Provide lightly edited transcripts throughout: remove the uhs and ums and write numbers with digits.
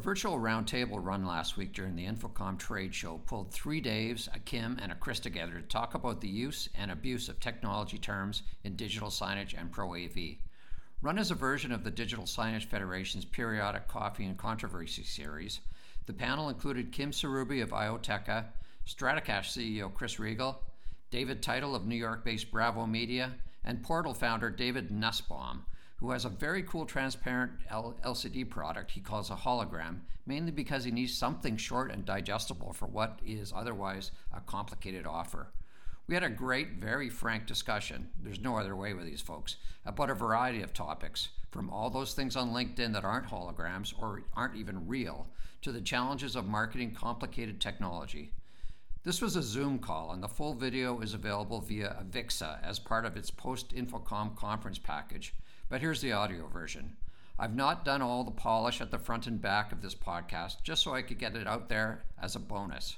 virtual roundtable run last week during the Infocom trade show pulled three Daves, a Kim, and a Chris together to talk about the use and abuse of technology terms in digital signage and Pro AV. Run as a version of the Digital Signage Federation's periodic Coffee and Controversy series, the panel included Kim Sarubi of Ioteca, Stratacache CEO Chris Regal, David Title of New York-based Bravo Media, and Portal founder David Nussbaum, who has a very cool transparent LCD product he calls a hologram, mainly because he needs something short and digestible for what is otherwise a complicated offer. We had a great, very frank discussion, there's no other way with these folks, about a variety of topics, from all those things on LinkedIn that aren't holograms or aren't even real, to the challenges of marketing complicated technology. This was a Zoom call, and the full video is available via Avixa as part of its post-Infocom conference package. But here's the audio version. I've not done all the polish at the front and back of this podcast just so I could get it out there as a bonus.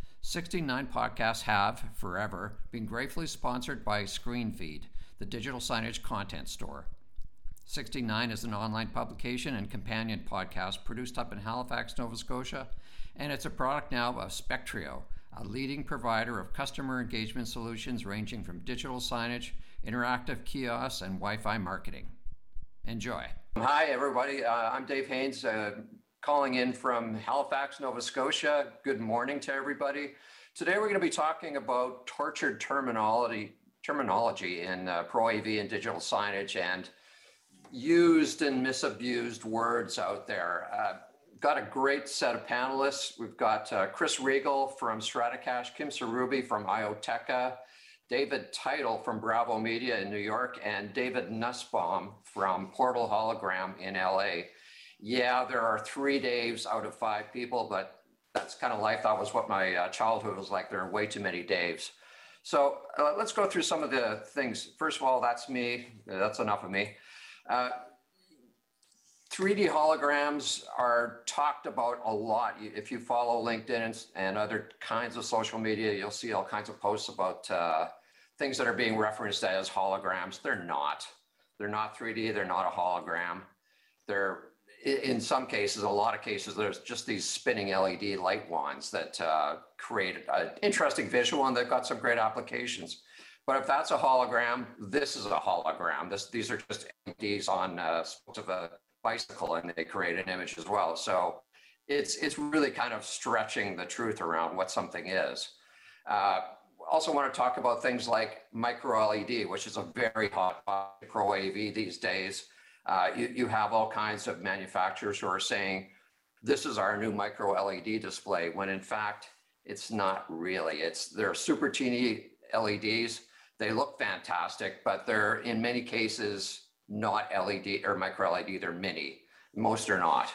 69 podcasts have, forever, been gratefully sponsored by ScreenFeed, the digital signage content store. 69 is an online publication and companion podcast produced up in Halifax, Nova Scotia, and it's a product now of Spectrio, a leading provider of customer engagement solutions ranging from digital signage, interactive kiosks, and Wi-Fi marketing. Enjoy. Hi, everybody. I'm Dave Haynes, calling in from Halifax, Nova Scotia. Good morning to everybody. Today, we're going to be talking about tortured terminology in Pro AV and digital signage and used and misabused words out there. Got a great set of panelists. We've got Chris Regal from Stratacache, Kim Sarubi from Ioteca, David Title from Bravo Media in New York, and David Nussbaum from Portal Hologram in LA. Yeah, there are three Daves out of five people, but that's kind of life. That was what my childhood was like. There are way too many Daves. So let's go through some of the things. First of all, that's me. That's enough of me. 3D holograms are talked about a lot. If you follow LinkedIn and other kinds of social media, you'll see all kinds of posts about things that are being referenced as holograms. They're not. They're not 3D. They're not a hologram. They're, in some cases, a lot of cases, there's just these spinning LED light wands that create an interesting visual, and they've got some great applications. But if that's a hologram, this is a hologram. These are just LEDs on spokes of a bicycle, and they create an image as well. So it's really kind of stretching the truth around what something is. Also want to talk about things like micro LED, which is a very hot topic, Pro AV these days. You have all kinds of manufacturers who are saying, this is our new micro LED display, when in fact, it's not really. They're super teeny LEDs. They look fantastic, but they're in many cases not LED or micro LED, they're mini. Most are not.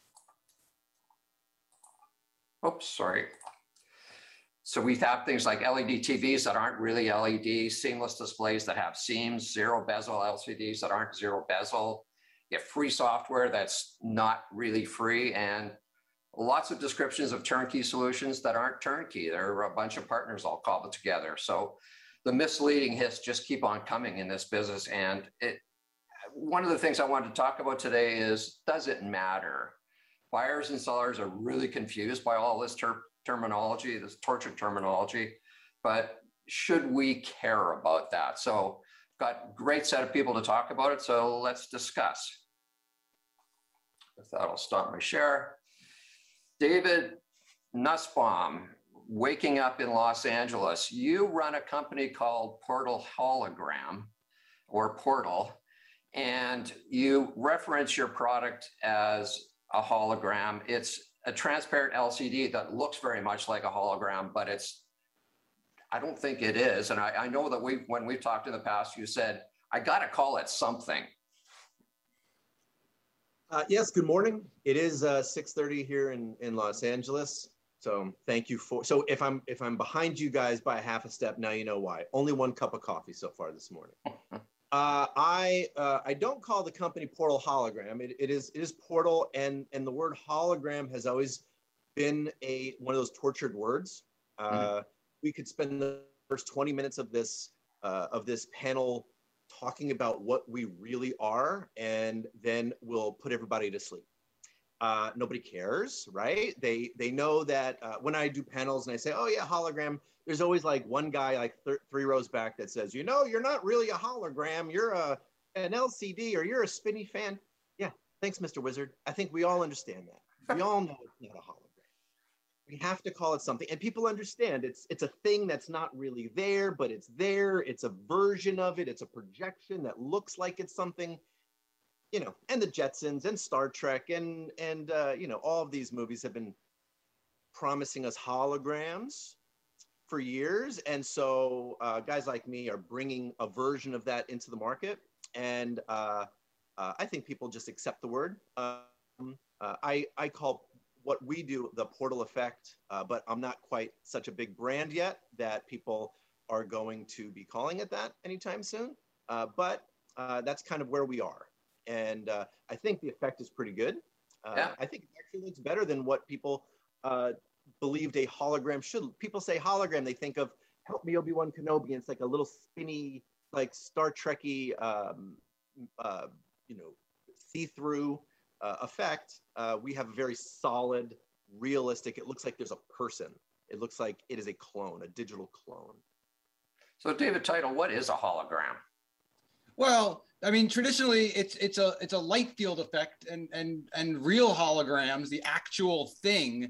Oops, sorry. So we have things like LED TVs that aren't really LEDs, seamless displays that have seams, zero bezel LCDs that aren't zero bezel. You have free software that's not really free, and lots of descriptions of turnkey solutions that aren't turnkey. There are a bunch of partners all cobbled together. So the misleading hits just keep on coming in this business. And one of the things I wanted to talk about today is, does it matter? Buyers and sellers are really confused by all this terminology, this tortured terminology, but should we care about that? So got a great set of people to talk about it, so let's discuss. With that, I'll stop my share. David Nussbaum, waking up in Los Angeles. You run a company called Portal Hologram, or Portal, and you reference your product as a hologram. It's a transparent LCD that looks very much like a hologram, but I don't think it is. And I know that when we've talked in the past, you said, I got to call it something. Yes, good morning. It is 6:30 here in Los Angeles. So thank you so if I'm behind you guys by a half a step, now you know why. Only one cup of coffee so far this morning. I don't call the company Portal Hologram. It is Portal, and the word hologram has always been one of those tortured words. We could spend the first 20 minutes of this panel talking about what we really are, and then we'll put everybody to sleep. nobody cares, right? They know that when I do panels and I say, oh yeah, hologram, there's always like one guy like 3 rows back that says, you're not really a hologram, you're an LCD or you're a spinny fan. Yeah, thanks, Mr. Wizard. I think we all understand that. We all know it's not a hologram. We have to call it something, and people understand it's a thing that's not really there, but it's there. It's a version of it. It's a projection that looks like it's something. And the Jetsons and Star Trek and all of these movies have been promising us holograms for years. And so guys like me are bringing a version of that into the market. And I think people just accept the word. I call what we do the portal effect, but I'm not quite such a big brand yet that people are going to be calling it that anytime soon. But that's kind of where we are. And I think the effect is pretty good. Yeah. I think it actually looks better than what people believed a hologram should. People say hologram, they think of "Help Me, Obi-Wan Kenobi," and it's like a little spinny, like Star Trek-y, see-through effect. We have a very solid, realistic. It looks like there's a person. It looks like it is a clone, a digital clone. So, David Title, what is a hologram? Well, I mean, traditionally, it's a light field effect, and real holograms, the actual thing,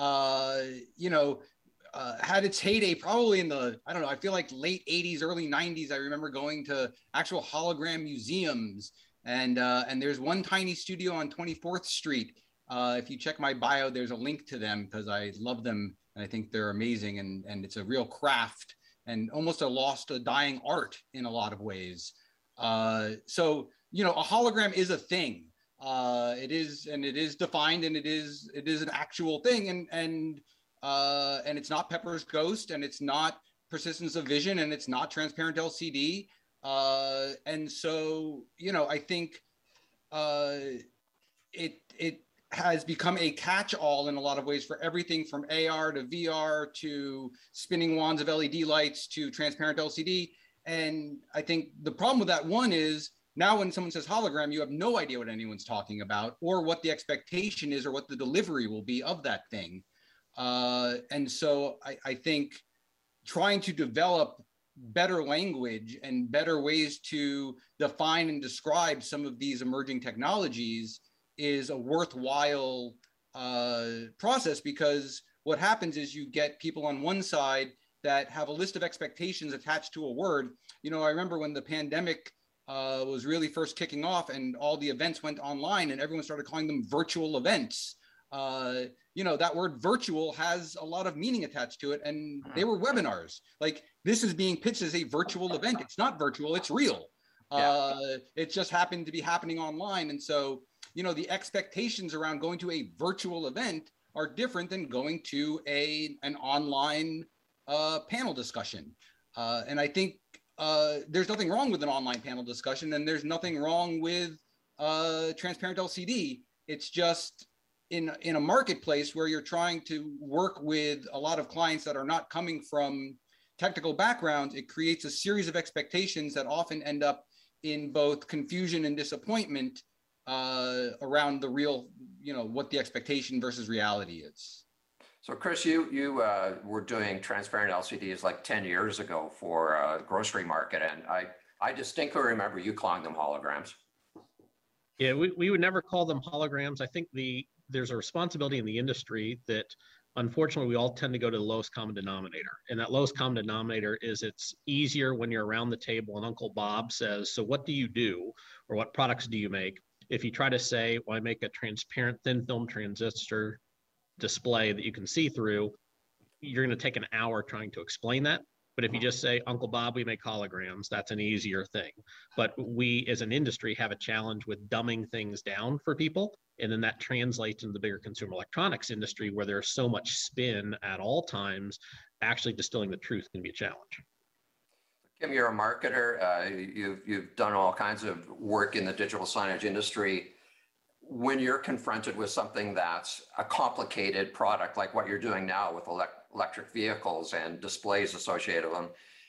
had its heyday probably in the, I don't know, I feel like late 80s, early 90s. I remember going to actual hologram museums, and there's one tiny studio on 24th Street. If you check my bio, there's a link to them because I love them and I think they're amazing, and it's a real craft and almost a dying art in a lot of ways. So, a hologram is a thing. It is defined, and it is an actual thing. And it's not Pepper's Ghost, and it's not Persistence of Vision, and it's not transparent LCD. And so, I think, it has become a catch-all in a lot of ways for everything from AR to VR to spinning wands of LED lights to transparent LCD. And I think the problem with that one is now when someone says hologram, you have no idea what anyone's talking about or what the expectation is or what the delivery will be of that thing. And so I think trying to develop better language and better ways to define and describe some of these emerging technologies is a worthwhile process, because what happens is you get people on one side that have a list of expectations attached to a word. I remember when the pandemic was really first kicking off and all the events went online and everyone started calling them virtual events. That word virtual has a lot of meaning attached to it, and they were webinars. Like, this is being pitched as a virtual event. It's not virtual, it's real. Yeah. It just happened to be happening online. And so, the expectations around going to a virtual event are different than going to an online panel discussion. And I think there's nothing wrong with an online panel discussion, and there's nothing wrong with transparent LCD. It's just in a marketplace where you're trying to work with a lot of clients that are not coming from technical backgrounds, it creates a series of expectations that often end up in both confusion and disappointment around the real, what the expectation versus reality is. So, Chris, you were doing transparent LCDs like 10 years ago for a grocery market, and I distinctly remember you calling them holograms. Yeah, we would never call them holograms. I think there's a responsibility in the industry that, unfortunately, we all tend to go to the lowest common denominator. And that lowest common denominator is it's easier when you're around the table and Uncle Bob says, so what do you do, or what products do you make? If you try to say, well, I make a transparent thin film transistor display that you can see through, you're going to take an hour trying to explain that. But if you just say, Uncle Bob, we make holograms, that's an easier thing. But we as an industry have a challenge with dumbing things down for people. And then that translates into the bigger consumer electronics industry where there's so much spin at all times. Actually distilling the truth can be a challenge. Kim, you're a marketer. You've done all kinds of work in the digital signage industry. When you're confronted with something that's a complicated product, like what you're doing now with electric vehicles and displays associated with them,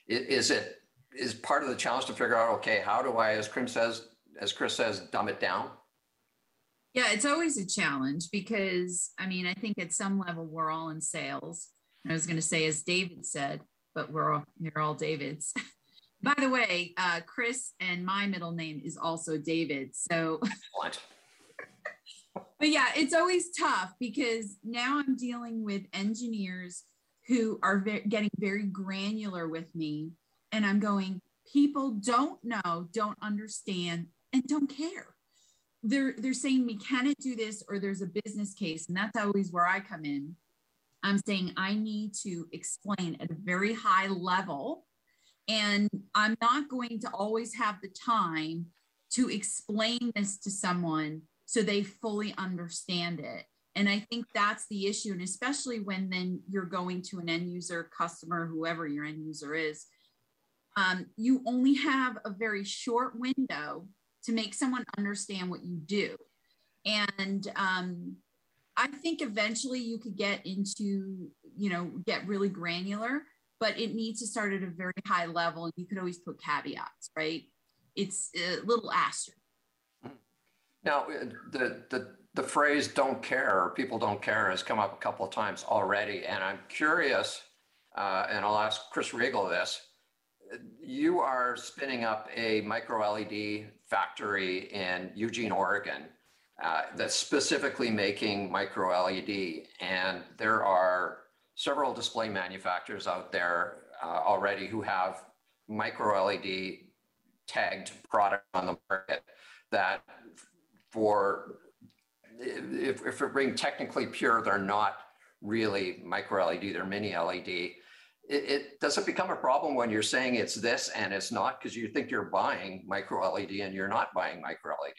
is part of the challenge to figure out, okay, how do I, as Chris says, dumb it down? Yeah, it's always a challenge because I mean, I think at some level we're all in sales. I was going to say, as David said, but you're all Davids. By the way, Chris and my middle name is also David. So, Excellent. but yeah, it's always tough because now I'm dealing with engineers who are getting very granular with me, and I'm going, people don't know, don't understand, and don't care. They're saying me, can it do this, or there's a business case, and that's always where I come in. I'm saying I need to explain at a very high level, and I'm not going to always have the time to explain this to someone so they fully understand it. And I think that's the issue. And especially when then you're going to an end user, customer, whoever your end user is, you only have a very short window to make someone understand what you do. And I think eventually you could get into, get really granular, but it needs to start at a very high level. And you could always put caveats, right? It's a little asterisk. Now, the phrase "don't care" or "people don't care" has come up a couple of times already, and I'm curious, and I'll ask Chris Regal this. You are spinning up a micro LED factory in Eugene, Oregon, that's specifically making micro LED, and there are several display manufacturers out there already who have micro LED tagged product on the market that, if we're being technically pure, they're not really micro LED, they're mini LED. It does it become a problem when you're saying it's this and it's not, because you think you're buying micro LED and you're not buying micro LED?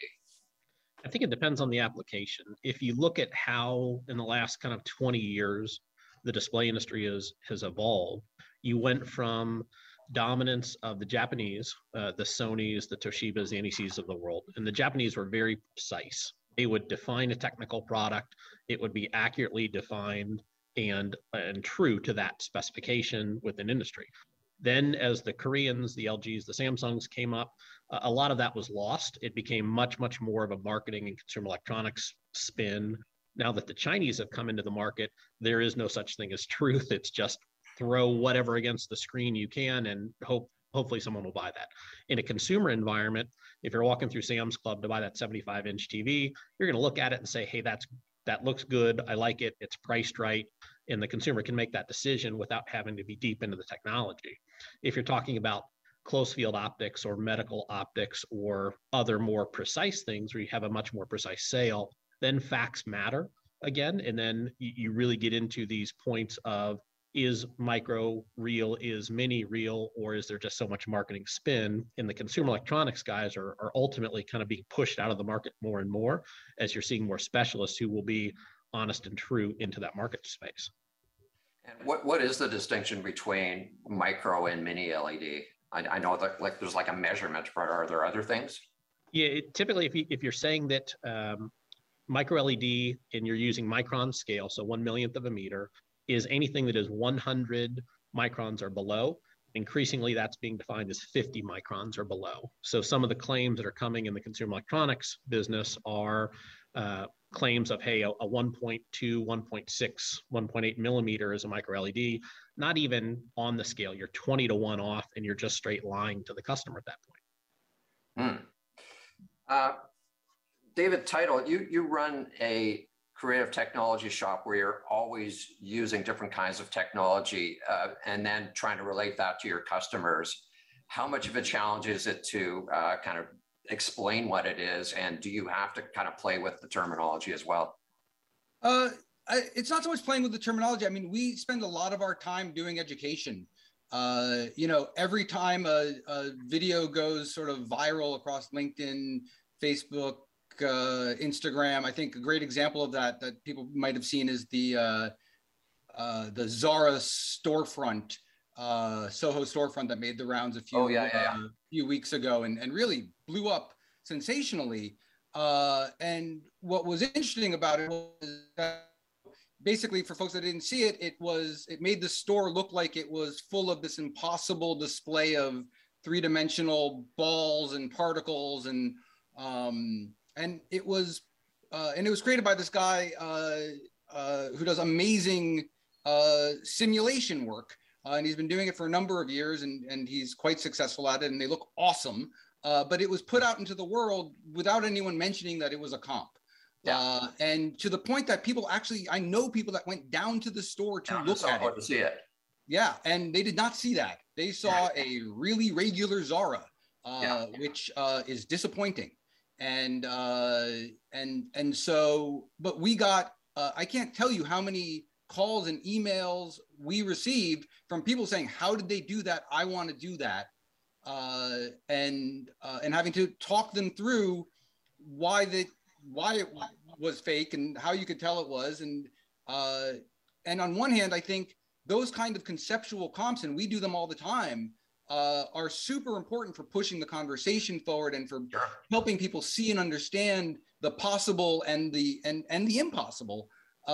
I think it depends on the application. If you look at how in the last kind of 20 years the display industry has evolved, you went from dominance of the Japanese, the Sonys, the Toshibas, the NECs of the world. And the Japanese were very precise. They would define a technical product. It would be accurately defined and true to that specification within industry. Then as the Koreans, the LGs, the Samsungs came up, a lot of that was lost. It became much, much more of a marketing and consumer electronics spin. Now that the Chinese have come into the market, there is no such thing as truth. It's just throw whatever against the screen you can and hopefully someone will buy that. In a consumer environment, if you're walking through Sam's Club to buy that 75-inch TV, you're going to look at it and say, hey, that looks good. I like it. It's priced right. And the consumer can make that decision without having to be deep into the technology. If you're talking about close field optics or medical optics or other more precise things where you have a much more precise sale, then facts matter again. And then you really get into these points of, is micro real, is mini real, or is there just so much marketing spin? And the consumer electronics guys are ultimately kind of being pushed out of the market more and more as you're seeing more specialists who will be honest and true into that market space. And what is the distinction between micro and mini LED? I know that there's like a measurement, but are there other things? Yeah, typically if you're saying that micro LED and you're using micron scale, so 1/millionth of a meter, is anything that is 100 microns or below. Increasingly, that's being defined as 50 microns or below. So some of the claims that are coming in the consumer electronics business are claims of, hey, a 1.2, 1.6, 1.8 millimeter is a micro LED, not even on the scale. You're 20 to 1 off, and you're just straight lying to the customer at that point. David Title, you run a creative technology shop where you're always using different kinds of technology and then trying to relate that to your customers. How much of a challenge is it to kind of explain what it is? And do you have to kind of play with the terminology as well? It's not so much playing with the terminology. I mean, we spend a lot of our time doing education. Every time a video goes sort of viral across LinkedIn, Facebook, Instagram, I think a great example of that people might have seen is the Zara storefront, Soho storefront that made the rounds a few weeks ago and really blew up sensationally. And what was interesting about it was that basically, for folks that didn't see it, it made the store look like it was full of this impossible display of three-dimensional balls and particles and it was and it was created by this guy who does amazing simulation work. And he's been doing it for a number of years, and he's quite successful at it, and they look awesome. But it was put out into the world without anyone mentioning that it was a comp. Yeah. And to the point that people actually, I know people that went down to the store to look at it. To see it. Yeah, and they did not see that. They saw a really regular Zara, which is disappointing. And so, but we got, I can't tell you how many calls and emails we received from people saying, how did they do that? I want to do that. And having to talk them through why it was fake and how you could tell it was. And on one hand, I think those kind of conceptual comps, and we do them all the time, are super important for pushing the conversation forward and for helping people see and understand the possible and the impossible.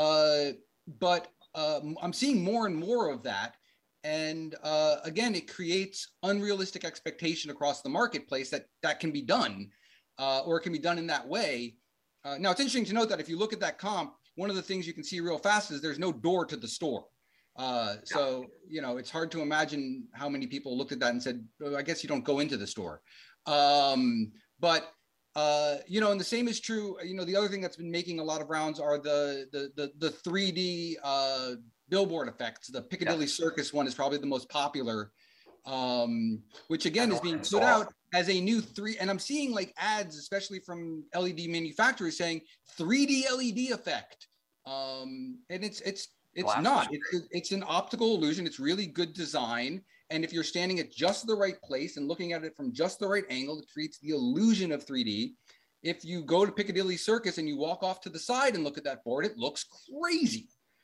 But I'm seeing more and more of that. And again, it creates unrealistic expectation across the marketplace that can be done, or it can be done in that way. Now, it's interesting to note that if you look at that comp, one of the things you can see real fast is there's no door to the store. So, you know, it's hard to imagine how many people looked at that and said, oh, I guess you don't go into the store. But you know, and the same is true. You know, the other thing that's been making a lot of rounds are the 3D billboard effects. The Piccadilly Circus one is probably the most popular, which again is being put out as a new and I'm seeing like ads, especially from LED manufacturers, saying 3D LED effect, and it's not. It's an optical illusion. It's really good design. And if you're standing at just the right place and looking at it from just the right angle, it creates the illusion of 3D. If you go to Piccadilly Circus and you walk off to the side and look at that board, it looks crazy.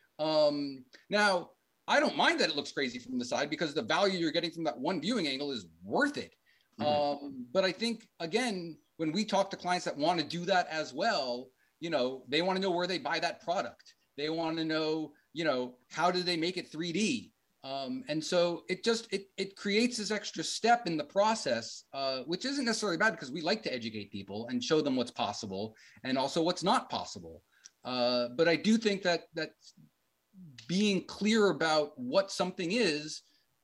Now, I don't mind that it looks crazy from the side because the value you're getting from that one viewing angle is worth it. But I think, again, when we talk to clients that want to do that as well, you know, they want to know where they buy that product. They want to know, you know, how do they make it 3D? And so it creates this extra step in the process, which isn't necessarily bad because we like to educate people and show them what's possible and also what's not possible. But I do think that being clear about what something is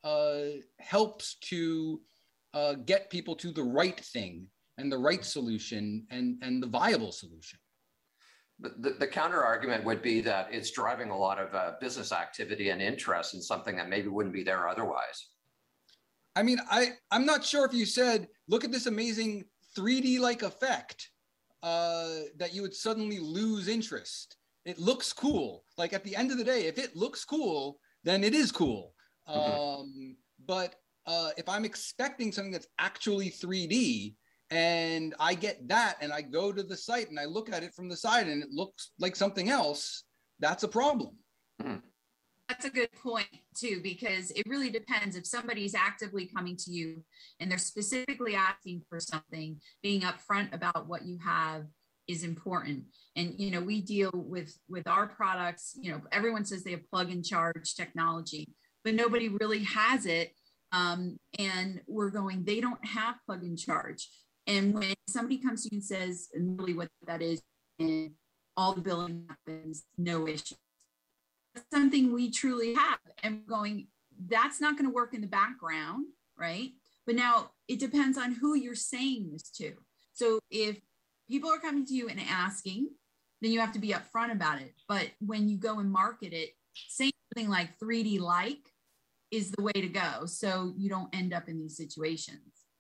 helps to get people to the right thing and the right solution and the viable solution. The counter argument would be that it's driving a lot of business activity and interest in something that maybe wouldn't be there otherwise. I mean, I'm not sure if you said, look at this amazing 3D-like effect, that you would suddenly lose interest. It looks cool. Like at the end of the day, if it looks cool, then it is cool. But if I'm expecting something that's actually 3D, and I get that, and I go to the site and I look at it from the side and it looks like something else, that's a problem. That's a good point too, because it really depends. If somebody's actively coming to you and they're specifically asking for something, being upfront about what you have is important. And, you know, we deal with our products, you know, everyone says they have plug and charge technology, but nobody really has it. And we're going, they don't have plug and charge. And when somebody comes to you and says, and really what that is, and all the billing happens, no issue. That's something we truly have. And we're going, that's not going to work in the background, right? But now it depends on who you're saying this to. So if people are coming to you and asking, then you have to be upfront about it. But when you go and market it, saying something like 3D like is the way to go. So you don't end up in these situations.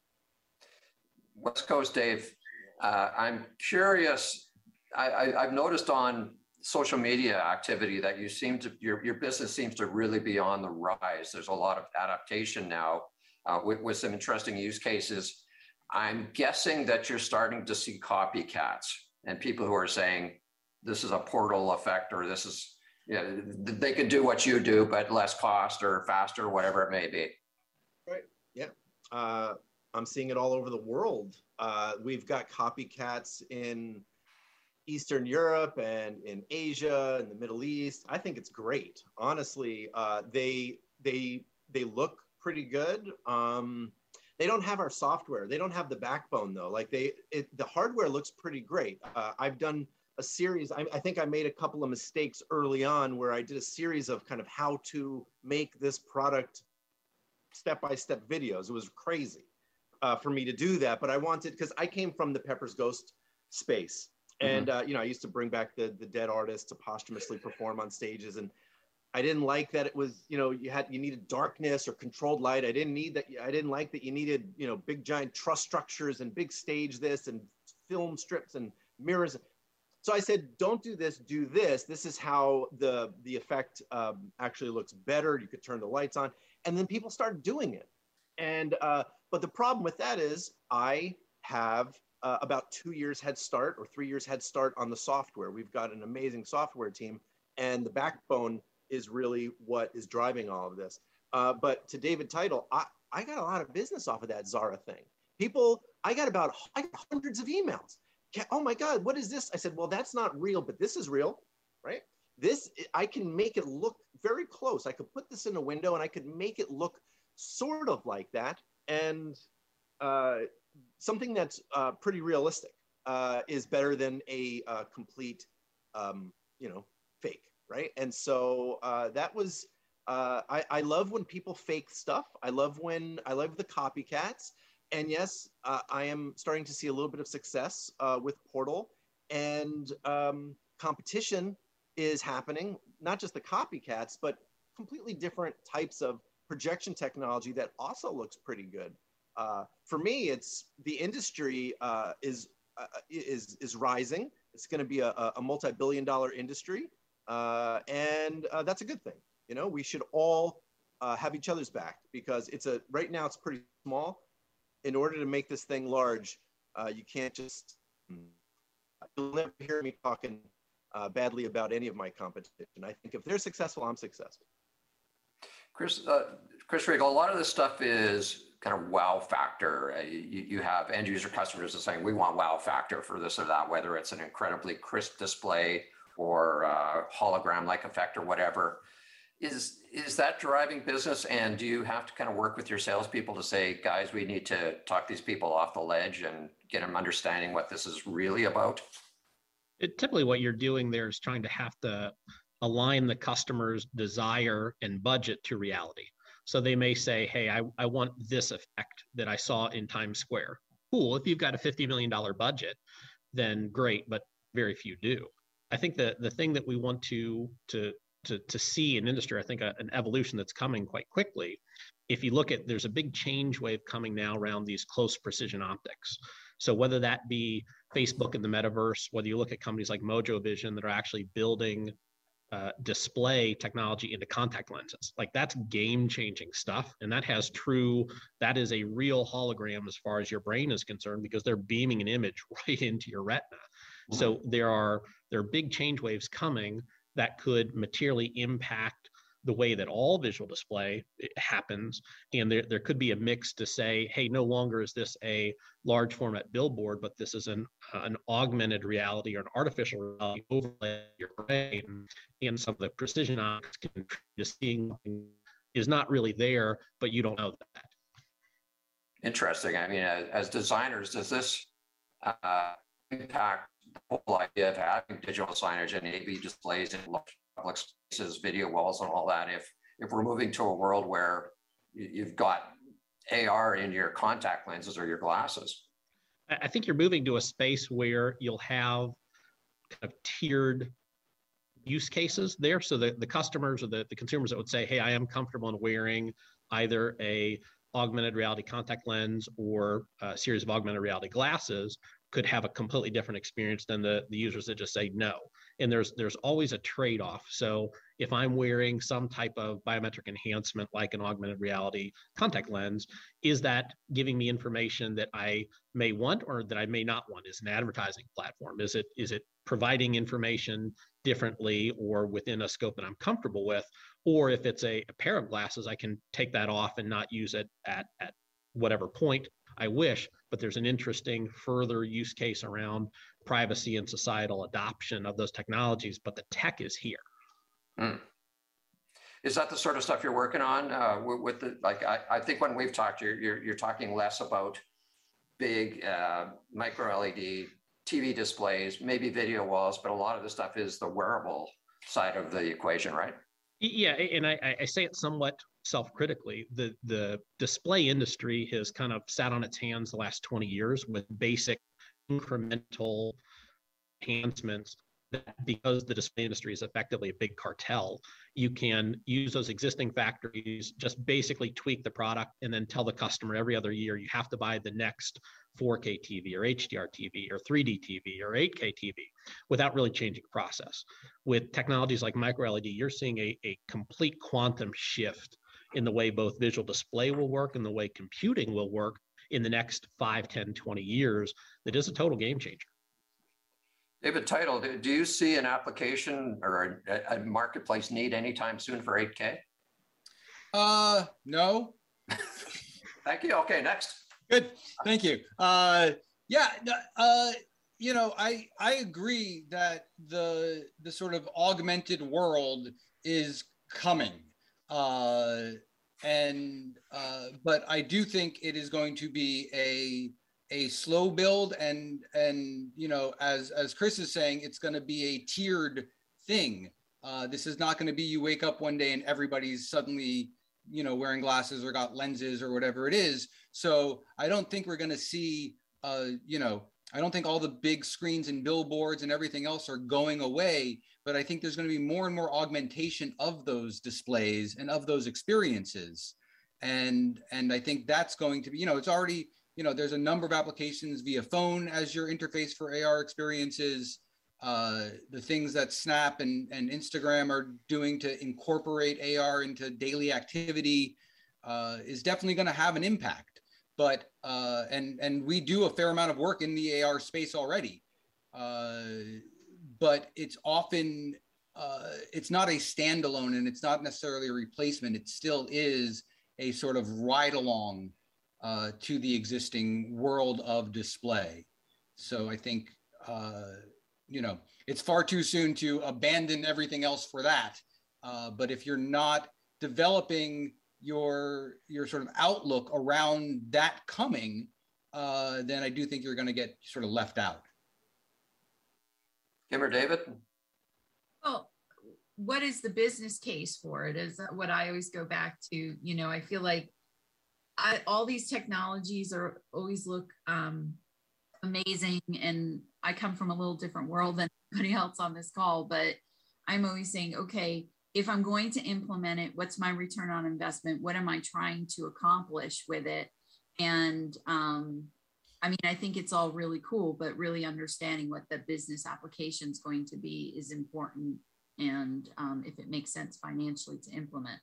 West Coast Dave, I'm curious. I've noticed on social media activity that you seem to your business seems to really be on the rise. There's a lot of adaptation now with some interesting use cases. I'm guessing that you're starting to see copycats and people who are saying this is a portal effect, or this is, you know, they could do what you do but less cost or faster, whatever it may be. Right. Yeah. I'm seeing it all over the world. We've got copycats in Eastern Europe and in Asia and the Middle East. I think it's great. Honestly, they look pretty good. They don't have our software. They don't have the backbone though. Like the hardware looks pretty great. I've done a series. I think I made a couple of mistakes early on where I did a series of kind of how to make this product step-by-step videos. It was crazy for me to do that, but I wanted, because I came from the Pepper's Ghost space. And, you know, I used to bring back the dead artists to posthumously perform on stages. And I didn't like that it was, you know, you needed darkness or controlled light. I didn't need that. I didn't like that you needed, you know, big giant truss structures and big stage this and film strips and mirrors. So I said, don't do this, do this. This is how the effect actually looks better. You could turn the lights on. And then people started doing it. And, but the problem with that is I have about 2 years head start or 3 years head start on the software. We've got an amazing software team, and the backbone is really what is driving all of this. But to David Title, I got a lot of business off of that Zara thing. I got hundreds of emails. Oh my God, what is this? I said, well, that's not real, but this is real, right? This, I can make it look very close. I could put this in a window and I could make it look sort of like that. And something that's pretty realistic is better than a complete, you know, fake, right? And so that was, I love when people fake stuff. I love the copycats. And yes, I am starting to see a little bit of success with Portal, and competition is happening, not just the copycats, but completely different types of projection technology that also looks pretty good. For me, it's the industry is rising. It's going to be a multi-billion-dollar industry, and that's a good thing. You know, we should all have each other's back, because right now it's pretty small. In order to make this thing large, you can't just. You'll never hear me talking badly about any of my competition. I think if they're successful, I'm successful. Chris Riegel, a lot of this stuff is kind of wow factor. You have end user customers that are saying, we want wow factor for this or that, whether it's an incredibly crisp display or hologram-like effect or whatever. Is that driving business? And do you have to kind of work with your salespeople to say, guys, we need to talk these people off the ledge and get them understanding what this is really about? Typically what you're doing there is trying to have to align the customer's desire and budget to reality. So they may say, hey, I want this effect that I saw in Times Square. Cool, if you've got a $50 million budget, then great, but very few do. I think the thing that we want to see in industry, I think an evolution that's coming quite quickly. If you look at, there's a big change wave coming now around these close precision optics. So whether that be Facebook in the metaverse, whether you look at companies like Mojo Vision that are actually building display technology into contact lenses, like that's game-changing stuff. And that is a real hologram as far as your brain is concerned, because they're beaming an image right into your retina. Wow. So there are big change waves coming that could materially impact the way that all visual display happens. And there could be a mix to say, hey, no longer is this a large format billboard, but this is an augmented reality or an artificial reality overlay your brain. And some of the precision optics can just seeing is not really there, but you don't know that. Interesting. I mean, as designers, does this impact the whole idea of having digital signage and AV displays in public spaces, video walls, and all that? If we're moving to a world where you've got AR in your contact lenses or your glasses, I think you're moving to a space where you'll have kind of tiered use cases there. So the customers or the consumers that would say, hey, I am comfortable in wearing either a augmented reality contact lens or a series of augmented reality glasses could have a completely different experience than the users that just say no. And there's always a trade-off. So if I'm wearing some type of biometric enhancement like an augmented reality contact lens, is that giving me information that I may want or that I may not want? Is an advertising platform? Is it providing information differently or within a scope that I'm comfortable with? Or if it's a pair of glasses, I can take that off and not use it at whatever point I wish, but there's an interesting further use case around privacy and societal adoption of those technologies, but the tech is here. Mm. Is that the sort of stuff you're working on with the, like, I think when we've talked, you're talking less about big micro LED TV displays, maybe video walls, but a lot of the stuff is the wearable side of the equation, right? Yeah, and I say it somewhat self-critically. The display industry has kind of sat on its hands the last 20 years with basic incremental enhancements that, because the display industry is effectively a big cartel, you can use those existing factories, just basically tweak the product, and then tell the customer every other year you have to buy the next 4K TV or HDR TV or 3D TV or 8K TV without really changing process. With technologies like micro LED, you're seeing a complete quantum shift in the way both visual display will work and the way computing will work in the next 5, 10, 20 years. That is a total game changer. David Title, do you see an application or a marketplace need anytime soon for 8K? No. Thank you. Okay, next. Good. Thank you. You know, I agree that the sort of augmented world is coming. But I do think it is going to be a slow build, and you know, as Chris is saying, it's going to be a tiered thing. This is not going to be you wake up one day and everybody's suddenly, you know, wearing glasses or got lenses or whatever it is. So I don't think we're going to see, you know, I don't think all the big screens and billboards and everything else are going away, but I think there's going to be more and more augmentation of those displays and of those experiences. And I think that's going to be, you know, it's already, you know, there's a number of applications via phone as your interface for AR experiences. The things that Snap and Instagram are doing to incorporate AR into daily activity is definitely going to have an impact. But and we do a fair amount of work in the AR space already. But it's often it's not a standalone, and it's not necessarily a replacement. It still is a sort of ride along to the existing world of display. So I think, you know, it's far too soon to abandon everything else for that. But if you're not developing your sort of outlook around that coming, then I do think you're going to get sort of left out. Kim or David? Well, what is the business case for it is what I always go back to. You know, I feel like all these technologies always look amazing, and I come from a little different world than anybody else on this call, but I'm always saying, okay, if I'm going to implement it, what's my return on investment? What am I trying to accomplish with it? And I mean, I think it's all really cool, but really understanding what the business application is going to be is important, and if it makes sense financially to implement.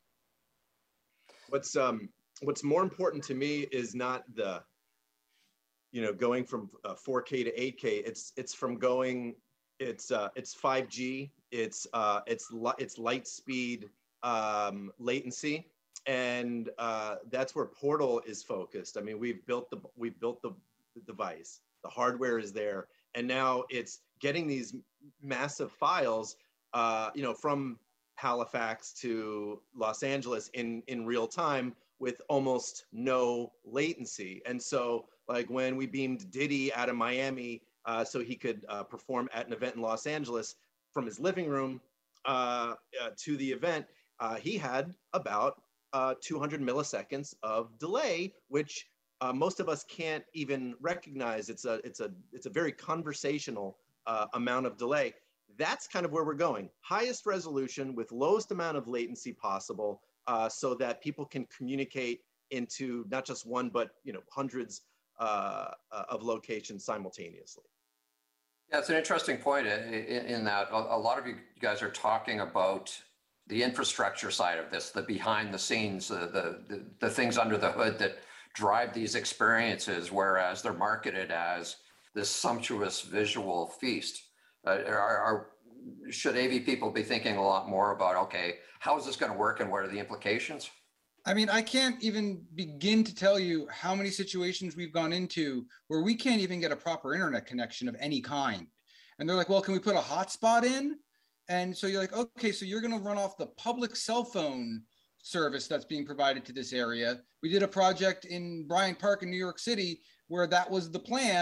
What's more important to me is not the, you know, going from 4K to 8K. It's from going, it's 5G. It's light speed latency, and that's where Portal is focused. I mean, we've built the device, the hardware is there, and now it's getting these massive files, you know, from Halifax to Los Angeles in real time with almost no latency. And so, like when we beamed Diddy out of Miami so he could perform at an event in Los Angeles, from his living room to the event, he had about 200 milliseconds of delay, which most of us can't even recognize. It's a very conversational amount of delay. That's kind of where we're going. Highest resolution with lowest amount of latency possible, so that people can communicate into not just one, but, you know, hundreds of locations simultaneously. Yeah, it's an interesting point in that a lot of you guys are talking about the infrastructure side of this, the behind the scenes, the things under the hood that drive these experiences, whereas they're marketed as this sumptuous visual feast. Should AV people be thinking a lot more about, okay, how is this going to work and what are the implications? I mean, I can't even begin to tell you how many situations we've gone into where we can't even get a proper internet connection of any kind. And they're like, well, can we put a hotspot in? And so you're like, okay, so you're going to run off the public cell phone service that's being provided to this area. We did a project in Bryant Park in New York City where that was the plan.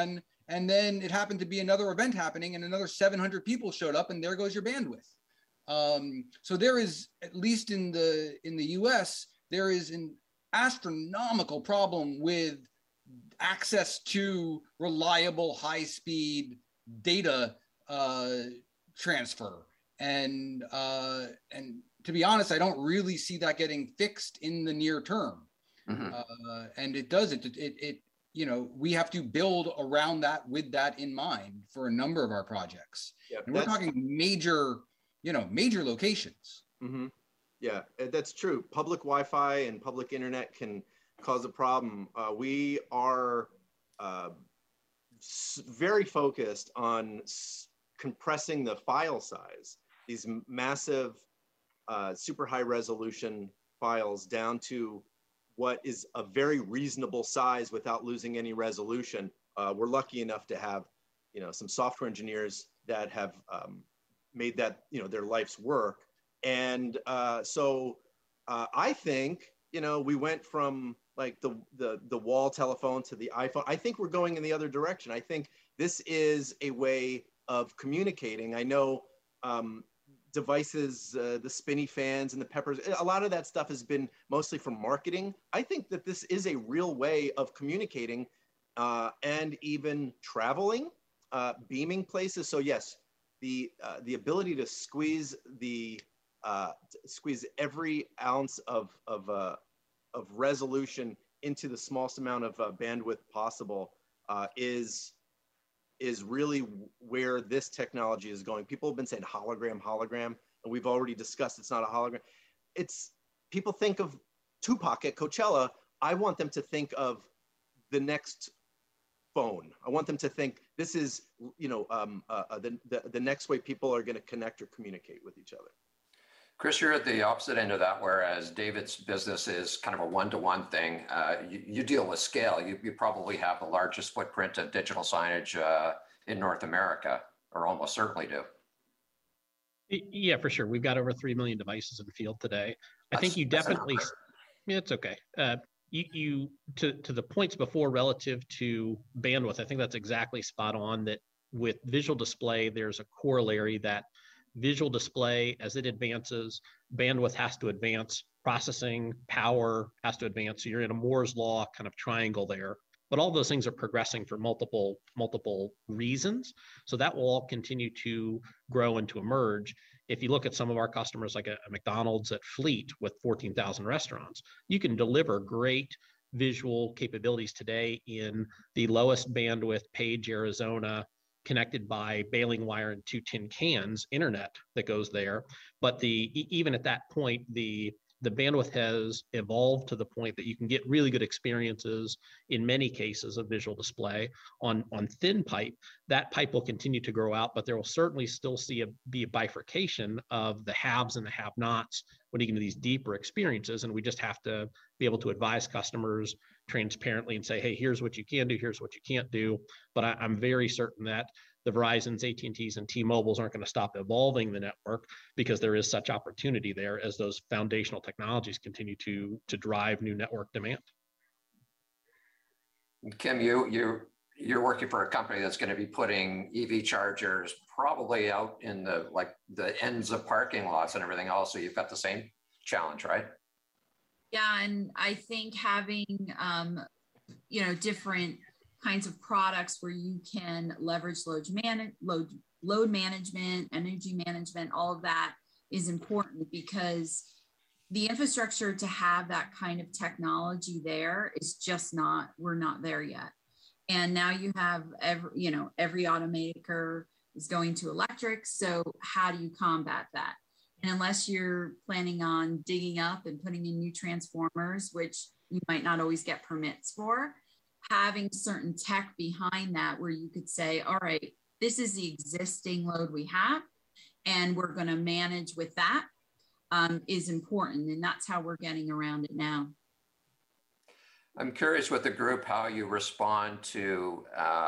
and then it happened to be another event happening and another 700 people showed up, and there goes your bandwidth. So there is, at least in the US, there is an astronomical problem with access to reliable high-speed data transfer. And to be honest, I don't really see that getting fixed in the near term. And it does, you know, we have to build around that with that in mind for a number of our projects. Yeah, and we're talking major, you know, major locations. Yeah, that's true. Public Wi-Fi and public internet can cause a problem. We are very focused on compressing the file size, these massive, super high resolution files down to what is a very reasonable size without losing any resolution. We're lucky enough to have, you know, some software engineers that have made that, you know, their life's work. And so I think, you know, we went from like the wall telephone to the iPhone. I think we're going in the other direction. I think this is a way of communicating. I know devices, the spinny fans and the peppers, a lot of that stuff has been mostly from marketing. I think that this is a real way of communicating and even traveling, beaming places. So yes, the ability to squeeze every ounce of resolution into the smallest amount of bandwidth possible is really where this technology is going. People have been saying hologram, and we've already discussed it's not a hologram. It's, people think of Tupac at Coachella. I want them to think of the next phone. I want them to think this is, you know, the next way people are going to connect or communicate with each other. Chris, you're at the opposite end of that, whereas David's business is kind of a one-to-one thing. You deal with scale. You probably have the largest footprint of digital signage in North America, or almost certainly do. Yeah, for sure. We've got over 3 million devices in the field today. I think you definitely, yeah, it's okay. You to the points before relative to bandwidth, I think that's exactly spot on, that with visual display, there's a corollary that visual display, as it advances, bandwidth has to advance, processing power has to advance. So you're in a Moore's law kind of triangle there. But all those things are progressing for multiple reasons. So that will all continue to grow and to emerge. If you look at some of our customers, like a McDonald's at Fleet with 14,000 restaurants, you can deliver great visual capabilities today in the lowest bandwidth Page, Arizona, connected by baling wire and 2 tin cans internet that goes there. But even at that point, the bandwidth has evolved to the point that you can get really good experiences in many cases of visual display on thin pipe. That pipe will continue to grow out, but there will certainly still be a bifurcation of the haves and the have-nots when you get into these deeper experiences. And we just have to be able to advise customers transparently and say, hey, here's what you can do, here's what you can't do. But I'm very certain that the Verizons, AT&Ts, and T-Mobiles aren't going to stop evolving the network, because there is such opportunity there as those foundational technologies continue to drive new network demand. Kim, you're working for a company that's going to be putting EV chargers probably out in the ends of parking lots and everything else. So you've got the same challenge, right? Yeah, and I think having different kinds of products where you can leverage load management, energy management, all of that is important, because the infrastructure to have that kind of technology there is just not, we're not there yet. And now you have every automaker is going to electric. So how do you combat that? And unless you're planning on digging up and putting in new transformers, which you might not always get permits for, having certain tech behind that where you could say, all right, this is the existing load we have, and we're going to manage with that, is important. And that's how we're getting around it now. I'm curious with the group how you respond to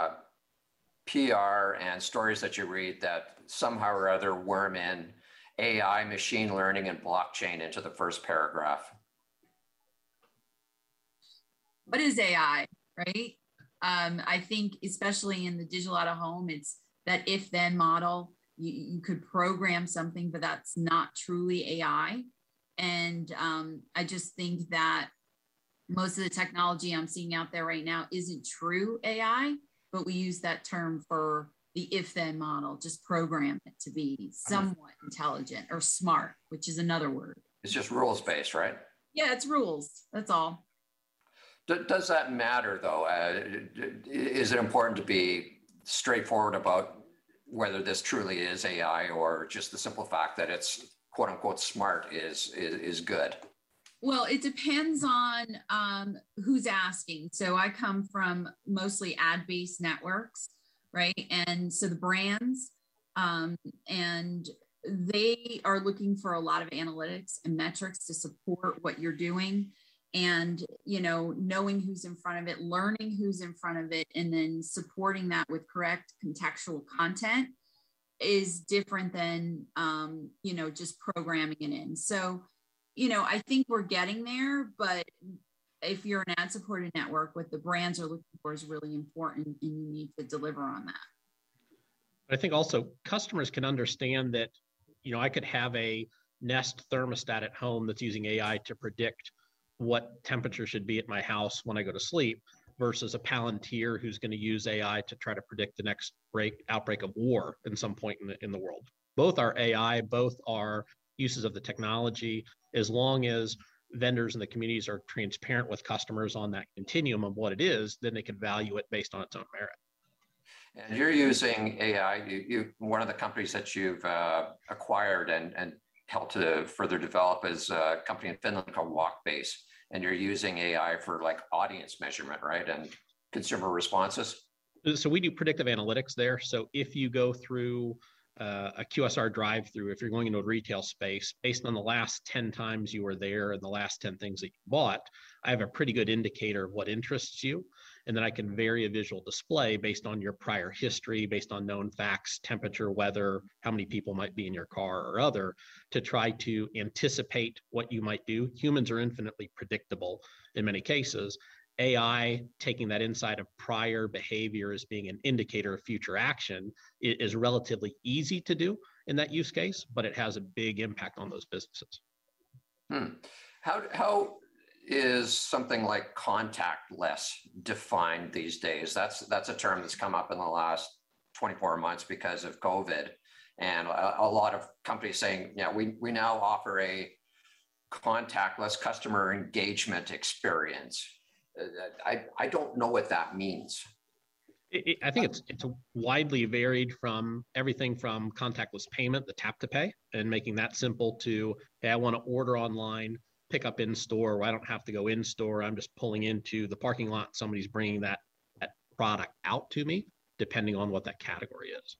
PR and stories that you read that somehow or other worm in AI, machine learning, and blockchain into the first paragraph. What is AI, right? I think especially in the digital out of home, it's that if then model. You could program something, but that's not truly AI. And I just think that most of the technology I'm seeing out there right now isn't true AI, but we use that term for the if then model, just program it to be somewhat intelligent or smart, which is another word. It's just rules based, right? Yeah, it's rules. That's all. Does that matter though? Is it important to be straightforward about whether this truly is AI or just the simple fact that it's quote unquote smart is good? Well, it depends on who's asking. So I come from mostly ad-based networks, right? And so the brands, and they are looking for a lot of analytics and metrics to support what you're doing. And, you know, knowing who's in front of it, learning who's in front of it, and then supporting that with correct contextual content is different than, you know, just programming it in. So, you know, I think we're getting there, but if you're an ad supported network, what the brands are looking for is really important, and you need to deliver on that. I think also customers can understand that, you know, I could have a Nest thermostat at home that's using AI to predict what temperature should be at my house when I go to sleep versus a Palantir who's going to use AI to try to predict the next outbreak of war in some point in the world. Both are AI, both are uses of the technology. As long as vendors and the communities are transparent with customers on that continuum of what it is, then they can value it based on its own merit. And you're using AI, one of the companies that you've acquired and helped to further develop is a company in Finland called Walkbase. And you're using AI for like audience measurement, right? And consumer responses. So we do predictive analytics there. So if you go through a QSR drive-through, if you're going into a retail space, based on the last 10 times you were there and the last 10 things that you bought, I have a pretty good indicator of what interests you. And then I can vary a visual display based on your prior history, based on known facts, temperature, weather, how many people might be in your car or other, to try to anticipate what you might do. Humans are infinitely predictable in many cases. AI, taking that insight of prior behavior as being an indicator of future action, is relatively easy to do in that use case, but it has a big impact on those businesses. How is something like contactless defined these days? That's a term that's come up in the last 24 months because of COVID, and a lot of companies saying, yeah, we now offer a contactless customer engagement experience. I don't know what that means. I think it's widely varied from everything from contactless payment, the tap to pay, and making that simple to, hey, I want to order online, pick up in store, where I don't have to go in store. I'm just pulling into the parking lot. Somebody's bringing that product out to me, depending on what that category is.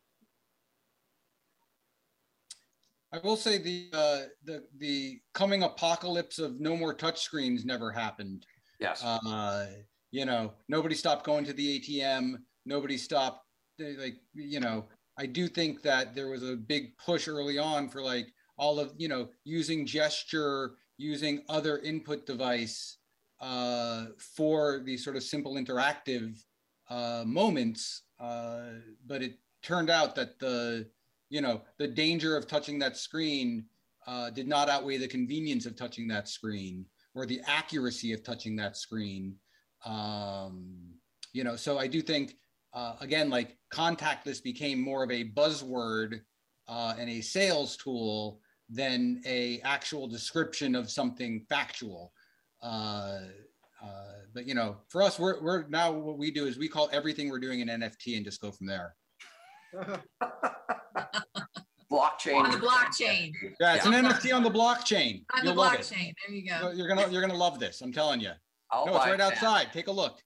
I will say the coming apocalypse of no more touchscreens never happened. Yes. You know, nobody stopped going to the ATM. Nobody stopped, like, you know, I do think that there was a big push early on for like all of, you know, using gesture, using other input device for these sort of simple interactive moments. But it turned out that the danger of touching that screen did not outweigh the convenience of touching that screen or the accuracy of touching that screen. You know, so I do think, again, like contactless became more of a buzzword and a sales tool than a actual description of something factual. But, you know, for us, we're now, what we do is we call everything we're doing an NFT and just go from there. Blockchain. On the blockchain. Yeah, it's an NFT on the blockchain. On the blockchain. There you go. You're gonna love this. I'm telling you. No, it's right outside. Take a look.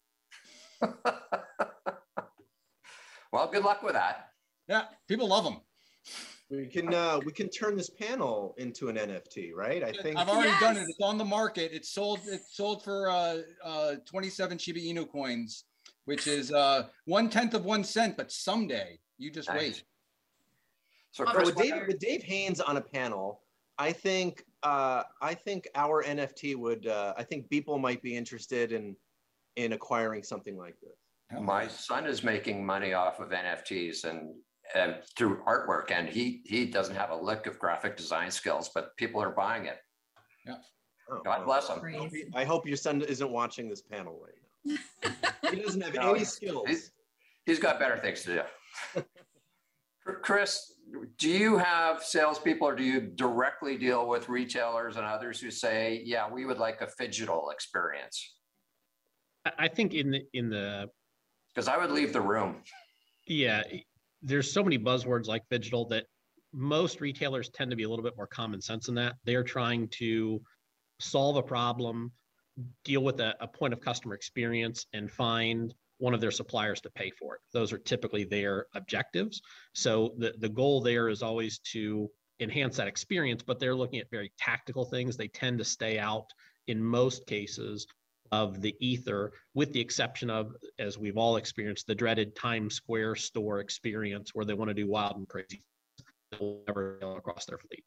Well, good luck with that. Yeah, people love them. We can turn this panel into an NFT, right? I think I've already done it. It's on the market. It's sold for 27 Shiba Inu coins, which is 1/10 of 1 cent. But someday, you just wait. So with Dave Haynes on a panel, I think our NFT would. I think Beeple might be interested in in acquiring something like this. My son is making money off of NFTs and through artwork, and he doesn't have a lick of graphic design skills, but people are buying it. Yeah. Oh, God bless him. I hope your son isn't watching this panel right now. He doesn't have No, any skills. He's got better things to do. Chris, do you have salespeople, or do you directly deal with retailers and others who say, yeah, we would like a phygital experience? I think in the Because I would leave the room. yeah, there's so many buzzwords like phygital that most retailers tend to be a little bit more common sense in that. They're trying to solve a problem, deal with a point of customer experience, and find one of their suppliers to pay for it. Those are typically their objectives. So the goal there is always to enhance that experience, but they're looking at very tactical things. They tend to stay out in most cases of the ether, with the exception of, as we've all experienced, the dreaded Times Square store experience where they want to do wild and crazy they'll never go across their fleet.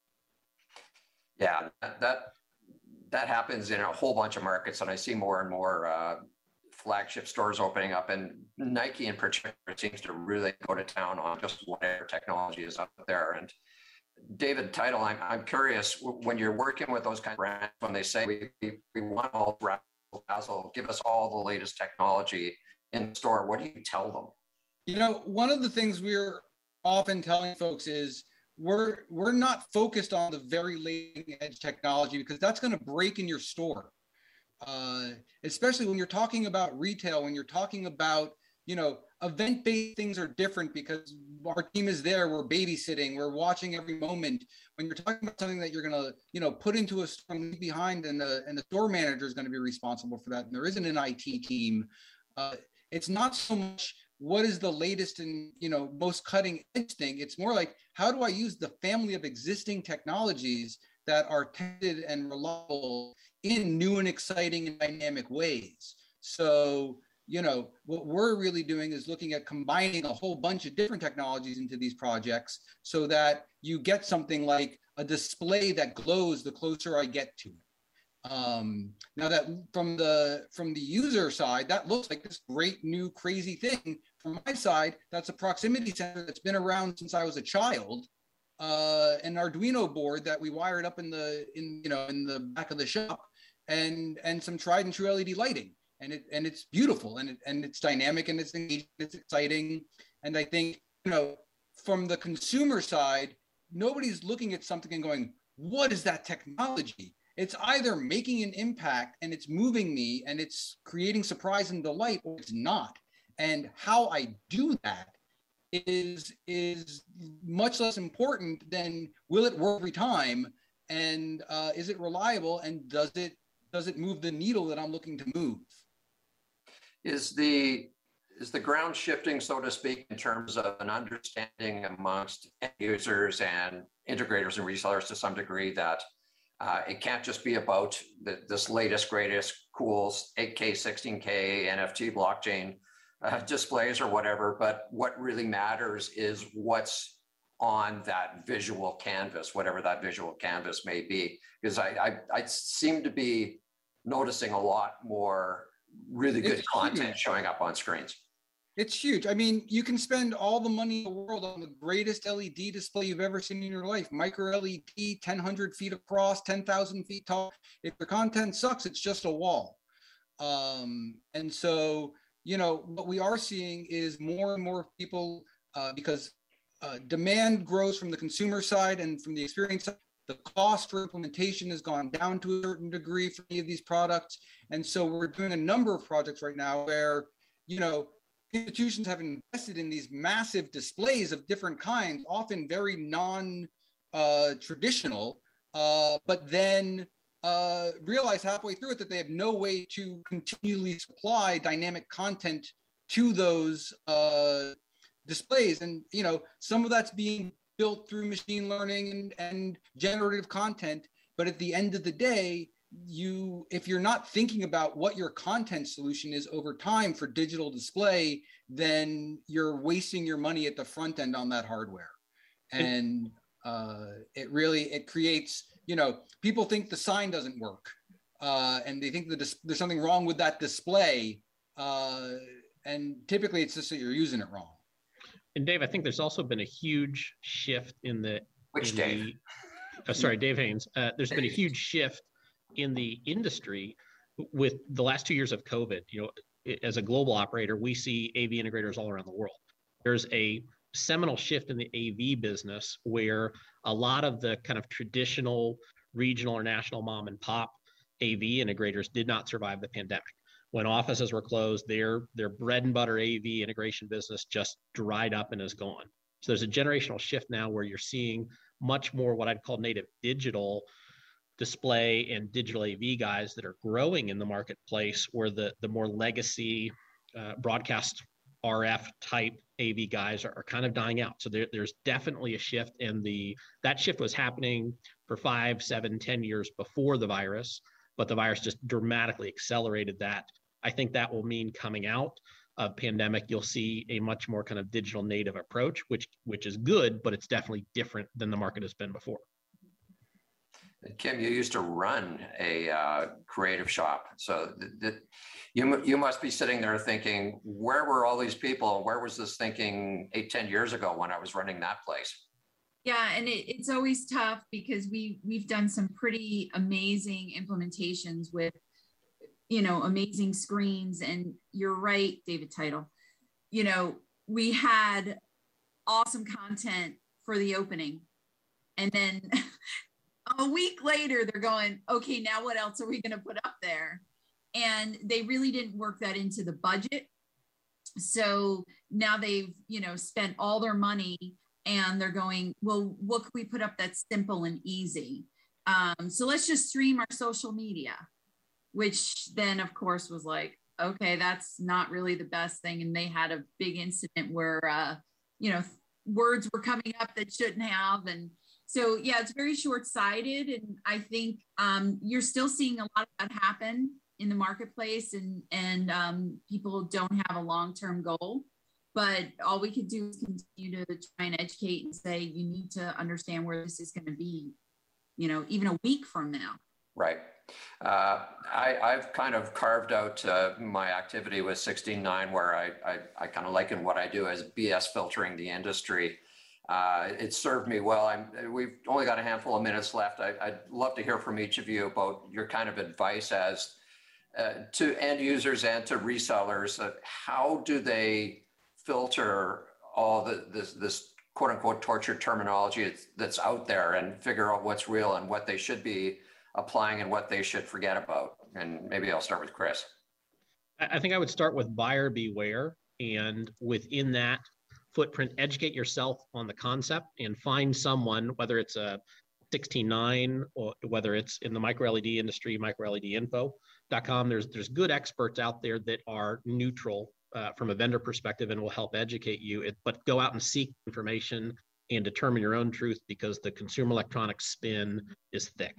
Yeah, that happens in a whole bunch of markets, and I see more and more flagship stores opening up, and Nike in particular seems to really go to town on just whatever technology is up there. And David Title, I'm curious, when you're working with those kind of brands, when they say we want all razzle, give us all the latest technology in the store, what do you tell them? You know, one of the things we're often telling folks is we're not focused on the very leading edge technology, because that's going to break in your store. Especially when you're talking about retail, when you're talking about, you know, event-based things are different because our team is there, we're babysitting, we're watching every moment. When you're talking about something that you're going to, you know, put into a store and leave behind, and the store manager is going to be responsible for that, and there isn't an IT team, it's not so much what is the latest and, you know, most cutting edge thing. It's more like, how do I use the family of existing technologies that are tested and reliable in new and exciting and dynamic ways? So, you know, what we're really doing is looking at combining a whole bunch of different technologies into these projects so that you get something like a display that glows the closer I get to it. Now that from the user side, that looks like this great new crazy thing. From my side, that's a proximity sensor that's been around since I was a child, an Arduino board that we wired up in the back of the shop, and some tried and true LED lighting, and it's beautiful, and it's dynamic, and it's engaging, it's exciting. And I think, you know, from the consumer side, nobody's looking at something and going, what is that technology? It's either making an impact and it's moving me and it's creating surprise and delight, or it's not. And how I do that is much less important than will it work every time, and is it reliable, and does it move the needle that I'm looking to move? Is the ground shifting, so to speak, in terms of an understanding amongst end users and integrators and resellers to some degree that it can't just be about this latest, greatest, cool 8K, 16K NFT blockchain displays or whatever, but what really matters is what's on that visual canvas, whatever that visual canvas may be. Because I seem to be noticing a lot more really good content showing up on screens. It's huge. I mean, you can spend all the money in the world on the greatest LED display you've ever seen in your life. Micro LED, 1,000 feet across, 10,000 feet tall. If the content sucks, it's just a wall. And so, you know, what we are seeing is more and more people, because demand grows from the consumer side and from the experience side. The cost for implementation has gone down to a certain degree for any of these products. And so we're doing a number of projects right now where, you know, institutions have invested in these massive displays of different kinds, often very non-traditional, but then realize halfway through it that they have no way to continually supply dynamic content to those displays. And, you know, some of that's being built through machine learning and generative content. But at the end of the day, if you're not thinking about what your content solution is over time for digital display, then you're wasting your money at the front end on that hardware. And it creates, you know, people think the sign doesn't work. and they think that there's something wrong with that display. And typically it's just that you're using it wrong. And Dave, I think there's also been a huge shift in the— Which Dave? Sorry, Dave Haynes. There's been a huge shift in the industry with the last 2 years of COVID. You know, as a global operator, we see AV integrators all around the world. There's a seminal shift in the AV business where a lot of the kind of traditional regional or national mom and pop AV integrators did not survive the pandemic. When offices were closed, their bread and butter AV integration business just dried up and is gone. So there's a generational shift now where you're seeing much more what I'd call native digital display and digital AV guys that are growing in the marketplace, where the more legacy broadcast RF type AV guys are kind of dying out. So there's definitely a shift, and that shift was happening for 5, 7, 10 years before the virus, but the virus just dramatically accelerated that. I think that will mean coming out of pandemic, you'll see a much more kind of digital native approach, which is good, but it's definitely different than the market has been before. Kim, you used to run a creative shop. So you must be sitting there thinking, where were all these people? Where was this thinking 8, 10 years ago when I was running that place? Yeah, and it's always tough because we've done some pretty amazing implementations with, you know, amazing screens. And you're right, David Title. You know, we had awesome content for the opening, and then a week later they're going, okay, now what else are we going to put up there? And they really didn't work that into the budget. So now they've, you know, spent all their money, and they're going, well, what can we put up that's simple and easy? So let's just stream our social media, which then of course was like, okay, that's not really the best thing. And they had a big incident where, you know, words were coming up that shouldn't have. And so, yeah, it's very short-sighted. And I think you're still seeing a lot of that happen in the marketplace, and people don't have a long-term goal. But all we can do is continue to try and educate and say, you need to understand where this is going to be, you know, even a week from now. Right. I've kind of carved out my activity with 16.9, where I kind of liken what I do as BS filtering the industry. It served me well. We've only got a handful of minutes left. I'd love to hear from each of you about your kind of advice as to end users and to resellers. How do they filter all this quote unquote tortured terminology that's out there and figure out what's real and what they should be applying and what they should forget about? And maybe I'll start with Chris. I think I would start with buyer beware, and within that footprint, educate yourself on the concept and find someone, whether it's a 16.9 or whether it's in the micro LED industry, microledinfo.com. There's good experts out there that are neutral from a vendor perspective and will help educate you. But go out and seek information and determine your own truth, because the consumer electronics spin is thick.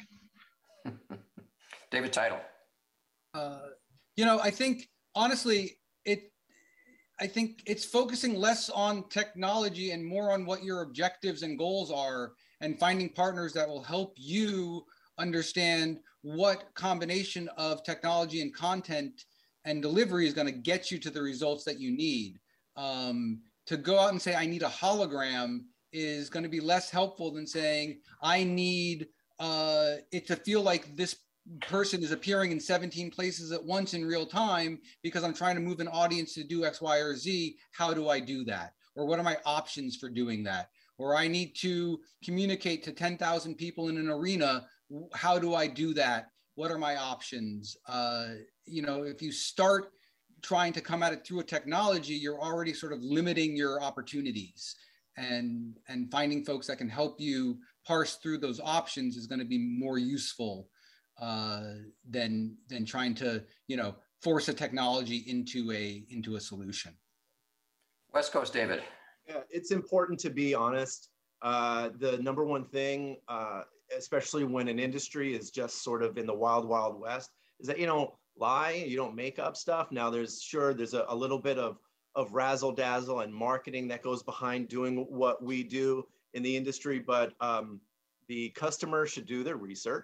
David Title. You know, I think honestly, I think it's focusing less on technology and more on what your objectives and goals are, and finding partners that will help you understand what combination of technology and content and delivery is going to get you to the results that you need. To go out and say, I need a hologram is going to be less helpful than saying, I need it to feel like this person is appearing in 17 places at once in real time because I'm trying to move an audience to do X, Y, or Z. How do I do that? Or what are my options for doing that? Or I need to communicate to 10,000 people in an arena. How do I do that? What are my options? You know, if you start trying to come at it through a technology, you're already sort of limiting your opportunities, and finding folks that can help you parse through those options is going to be more useful than trying to, you know, force a technology into a solution. West Coast David. Yeah, it's important to be honest. The number one thing, especially when an industry is just sort of in the wild, wild west, is that you don't lie, you don't make up stuff. Now there's a little bit of razzle dazzle and marketing that goes behind doing what we do in the industry, but the customer should do their research.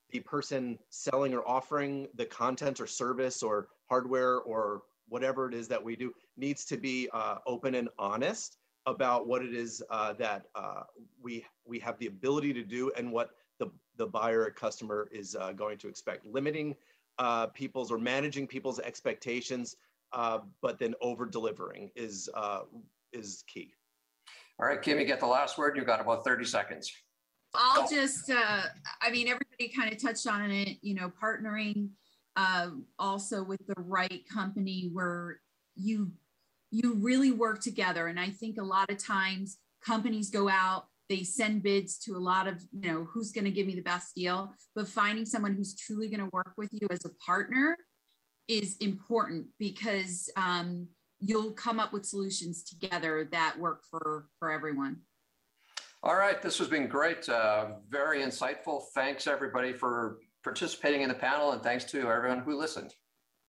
the person selling or offering the content or service or hardware or whatever it is that we do needs to be open and honest about what it is that we have the ability to do and what the buyer or customer is going to expect. Limiting people's or managing people's expectations, but then over delivering is key. All right, Kim, you get the last word. You've got about 30 seconds. I'll just, I mean, everybody kind of touched on it, you know, partnering also with the right company where you really work together. And I think a lot of times companies go out, they send bids to a lot of, you know, who's going to give me the best deal, but finding someone who's truly going to work with you as a partner is important, because you'll come up with solutions together that work for everyone. All right, this has been great, very insightful. Thanks everybody for participating in the panel, and thanks to everyone who listened.